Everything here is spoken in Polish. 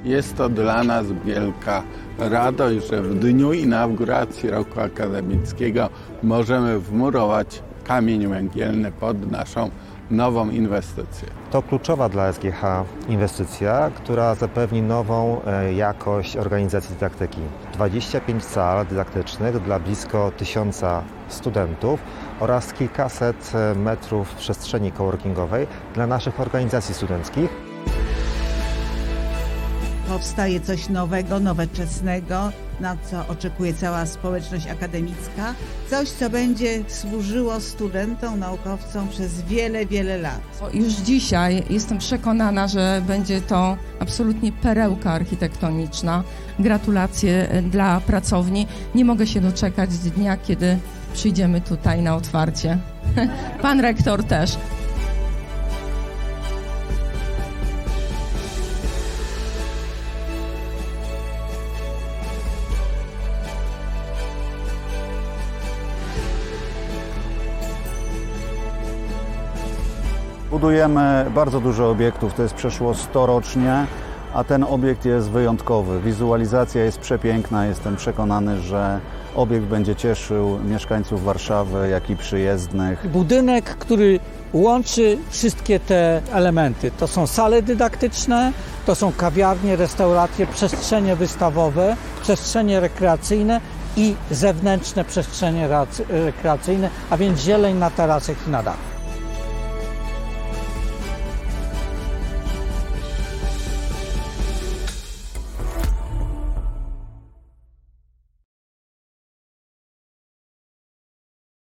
Jest to dla nas wielka radość, że w dniu inauguracji roku akademickiego możemy wmurować kamień węgielny pod naszą nową inwestycję. To kluczowa dla SGH inwestycja, która zapewni nową jakość organizacji dydaktyki. 25 sal dydaktycznych dla blisko 1000 studentów oraz kilkaset metrów przestrzeni coworkingowej dla naszych organizacji studenckich. Powstaje coś nowego, nowoczesnego, na co oczekuje cała społeczność akademicka. Coś, co będzie służyło studentom, naukowcom przez wiele, wiele lat. Już dzisiaj jestem przekonana, że będzie to absolutnie perełka architektoniczna. Gratulacje dla pracowni. Nie mogę się doczekać dnia, kiedy przyjdziemy tutaj na otwarcie. Pan rektor też. Budujemy bardzo dużo obiektów, to jest przeszło 100 rocznie, a ten obiekt jest wyjątkowy. Wizualizacja jest przepiękna, jestem przekonany, że obiekt będzie cieszył mieszkańców Warszawy, jak i przyjezdnych. Budynek, który łączy wszystkie te elementy. To są sale dydaktyczne, to są kawiarnie, restauracje, przestrzenie wystawowe, przestrzenie rekreacyjne i zewnętrzne przestrzenie rekreacyjne, a więc zieleń na tarasach i na dachu.